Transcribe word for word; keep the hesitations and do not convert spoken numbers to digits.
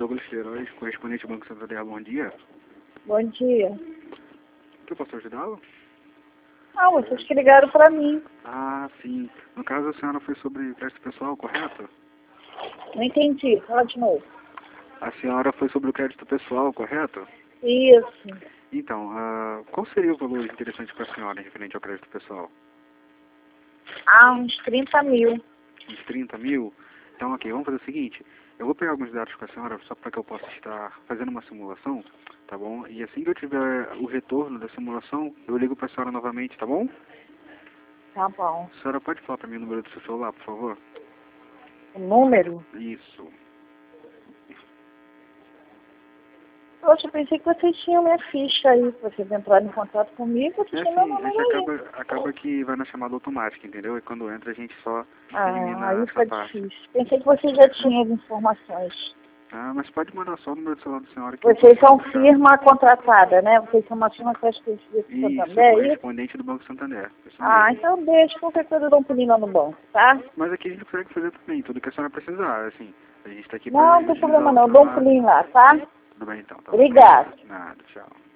Douglas Queiroz, correspondente do Banco Santander, bom dia. Bom dia. Que eu posso ajudá-lo? Ah, vocês que ligaram para mim. Ah, sim. No caso, a senhora foi sobre crédito pessoal, correto? Não entendi. Fala de novo. A senhora foi sobre o crédito pessoal, correto? Isso. Então, ah, qual seria o valor interessante para a senhora referente ao crédito pessoal? Ah, uns trinta mil. Uns trinta mil? Então, ok, vamos fazer o seguinte. Eu vou pegar alguns dados com a senhora só para que eu possa estar fazendo uma simulação, tá bom? E assim que eu tiver o retorno da simulação, eu ligo para a senhora novamente, tá bom? Tá bom. A senhora pode falar para mim o número do seu celular, por favor? O número? Isso. Poxa, eu pensei que vocês tinham minha ficha aí. Vocês entraram em contato comigo, vocês É tinham meu assim, é número que aí. acaba, acaba que vai na chamada automática, entendeu? E quando entra a gente só Ah, elimina aí essa fica parte. difícil. Pensei que vocês já tinham as informações. Ah, mas pode mandar só o número do celular da senhora que Vocês eu são vou buscar. firma contratada, né? Vocês são uma firma que faz pesquisa de Isso, Santander, é isso? correspondente do Banco Santander. Isso Ah, mesmo. então deixa. Qualquer coisa eu dou um pulinho lá no banco, tá? Mas aqui a gente consegue fazer também, tudo que a senhora precisar, assim. A gente está aqui para Não, não tem agilizar problema o não. Eu dou um trabalho. pulinho lá, tá? Tudo bem então, tá bom. Obrigada. Nada, tchau.